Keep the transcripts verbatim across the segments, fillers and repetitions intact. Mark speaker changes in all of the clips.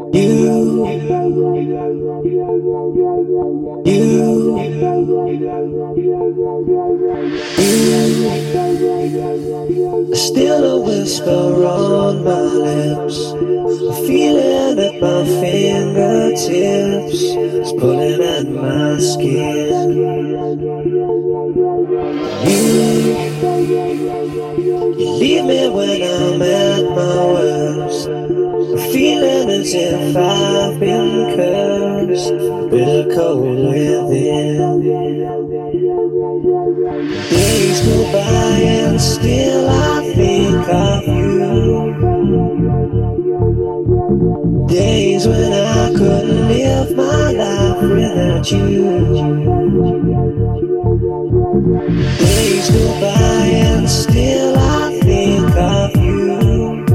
Speaker 1: You, you, you, still a whisper on my lips, a feeling at my fingertips, it's pulling at my skin. You, you leave me when I'm at my worst, feeling as if I've been cursed, bitter cold within. Days go by and still I think of you. Days when I couldn't live my life without you. Days go by and still I think of you.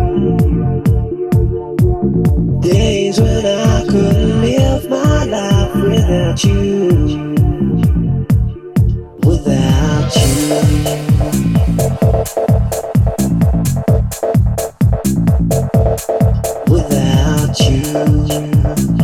Speaker 1: Days when I couldn't live my life without you. Without you. Without you.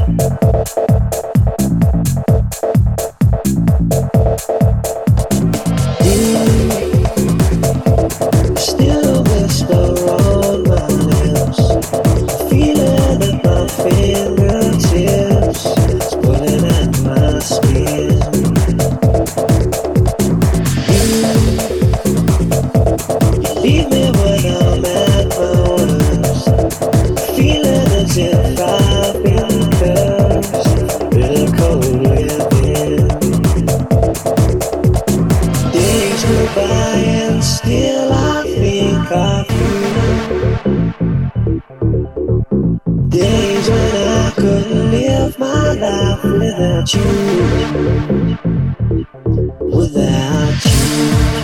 Speaker 1: Still a whisper on my lips, feeling at my fingertips, it's pulling at my skin. You leave me when I'm at my worst, feeling as if I've been cursed, bitter cold within. Days go by and still I think of you. Days when I couldn't live my life without you. Without you.